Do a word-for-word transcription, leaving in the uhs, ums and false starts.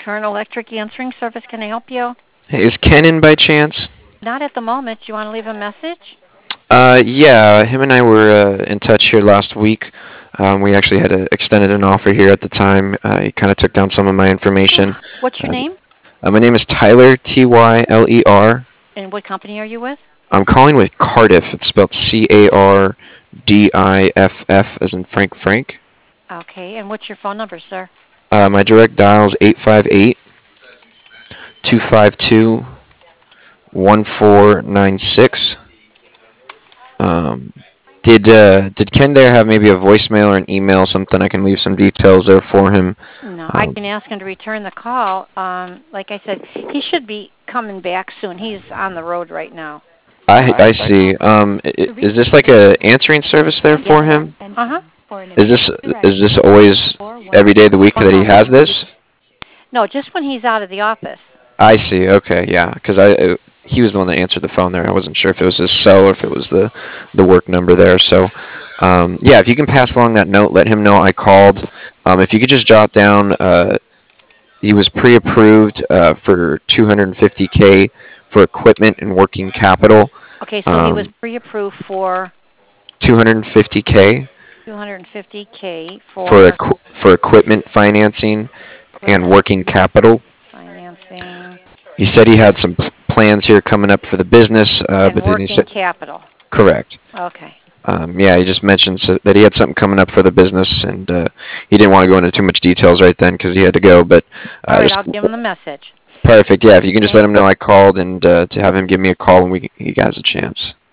Current Electric Answering Service, can I help you? Hey, is Ken in by chance? Not at the moment. Do you want to leave a message? Uh, yeah, him and I were uh, in touch here last week. Um, we actually had a, extended an offer here at the time. Uh, he kind of took down some of my information. What's your Uh, name? uh, my name is Tyler, T Y L E R. And what company are you with? I'm calling with Cardiff. It's spelled C A R D I F F as in Frank Frank. Okay, and what's your phone number, sir? Uh, my direct dial is eight five eight, two five two, one four nine six. Um, did uh, did Ken there have maybe a voicemail or an email, something I can leave some details there for him? No, I Um, can ask him to return the call. Um, like I said, he should be coming back soon. He's on the road right now. I I see. Um, i- is this like a answering service there Yes. for him? Uh-huh. Is this is this always every day of the week One that he moment. has this? No, just when he's out of the office. I see. Okay, yeah. Because I uh, he was the one that answered the phone there. I wasn't sure if it was his cell or if it was the the work number there. So, um, yeah, if you can pass along that note, let him know I called. Um, if you could just jot down, uh, he was pre-approved uh, for two hundred fifty k for equipment and working capital. Okay, so he was Um, pre-approved for two hundred fifty k two hundred fifty k for for equ- for equipment financing and equipment working capital. financing He said he had some p- plans here coming up for the business, uh, and but then he working said capital. correct. Okay. Um, yeah, he just mentioned so that he had something coming up for the business, and uh, he didn't want to go into too much details right then because he had to go. But All uh, right, just I'll give him the message. perfect. Yeah, if you can just let Thank him know I called and uh, to have him give me a call when we he has a chance.